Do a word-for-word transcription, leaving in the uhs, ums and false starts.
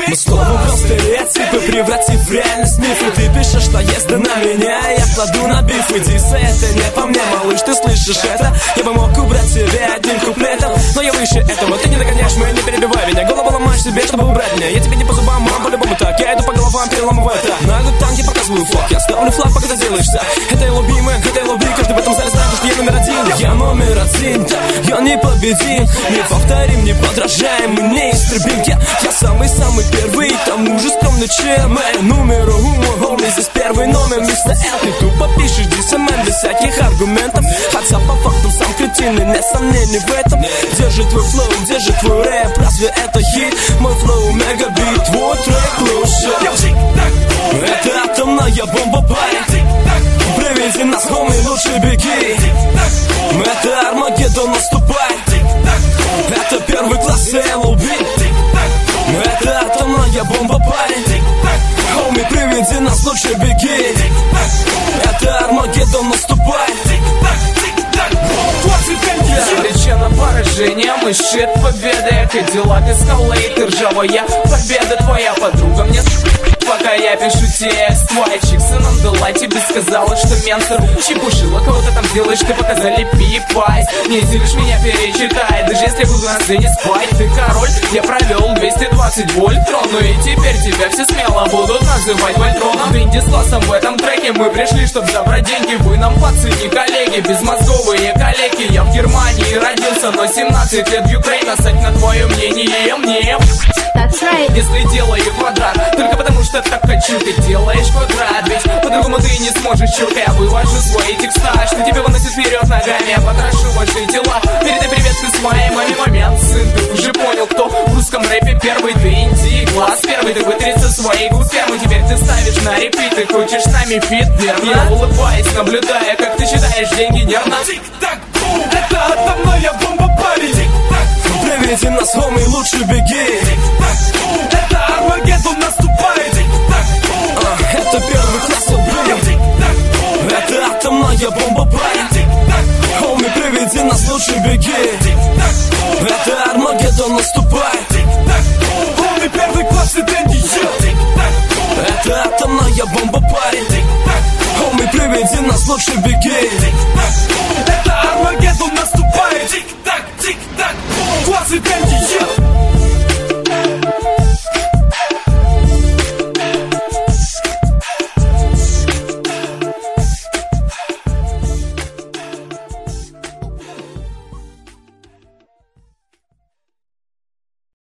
Мы словом просто стереотипы превратив в реальность мифы. Ты пишешь, что езда на меня, я кладу на биф. И дисы, это не по мне, малыш, ты слышишь это? Я бы мог убрать себе одним куплетом, но я выше этого, ты не догоняешь меня, не перебивай меня. Голову ломаешь себе, чтобы убрать меня. Я тебе не по зубам, а по-любому так. Я иду по головам, переламываю это. На идут танки, показываю флаг. Я ставлю флаг, пока ты делаешься. Это я любимый, это я люби. Каждый в этом зале знает, что я номер один. Я номер один, да, я непобедим. Не повторим, не подражаем, мы неистребим. Я, я самый-самый первый, и тому же скромный чем. Эй, номер ума, хоми, здесь первый номер. Мистер Эл, ты тупо пишешь диссонанс без всяких аргументов. Хотя по факту сам кретин, и нет сомнений в этом. Где же твой флоу, где же твой рэп? Разве это хит? Мой флоу мегабит, твой трек лучше. Это атомная бомба, парень. Привези нас, хоми, лучше беги. Это Армагеддон наступает. Это первый класс эл о би. Это атомная бомба, парень. Хоми, привези нас, лучше беги. Это Армагеддон наступает. Причина поражения, мы щит победы. Кадиллак, эскалейт, ржавая победа. Твоя подруга мне пока я пишу текст. Твоя чикса нам дала, тебе сказала, что ментор чепушила, кого-то там делаешь, ты показали пипайс. Не зелишь меня, перечитай, даже если буду на сцене спать. Ты король, я провел двести двадцать вольт трон. Ну и теперь тебя все смело будут называть вольтроном. Винди с классом в этом треке, мы пришли, чтоб забрать деньги. Вы нам пацаны, коллеги, безмозговые коллеги. Я в Германии родился, но семнадцать лет в Украине. Сать на твое мнение, мне That's right. Если делаю квадрат, только потому что так хочу, ты делаешь квадрат. Ведь по-другому ты не сможешь, чурка. Я вывожу свои текста, что тебе выносит вперед ногами. Я потрошу ваши тела. Передай привет ты с моей маме. Момент, сын, ты уже понял, кто в русском рэпе первый. Ты инди, глаз первый, ты вытри со своей густермы. Теперь ты ставишь на репит, ты хочешь с нами фит, верно? Я улыбаюсь, наблюдая, как ты считаешь деньги нервно. Тик-так-бум, это атомная бомба, парень. Привези нас, хоми, лучше беги. Это Армагеддон наступает. а, Это первый класс эл би. Это атомная бомба, парень. Хоми, привези нас, лучше беги. Это Армагеддон наступает. Хоми, первый класс и деньги. Это атомная бомба, парень. Хоми, привези нас, лучше беги.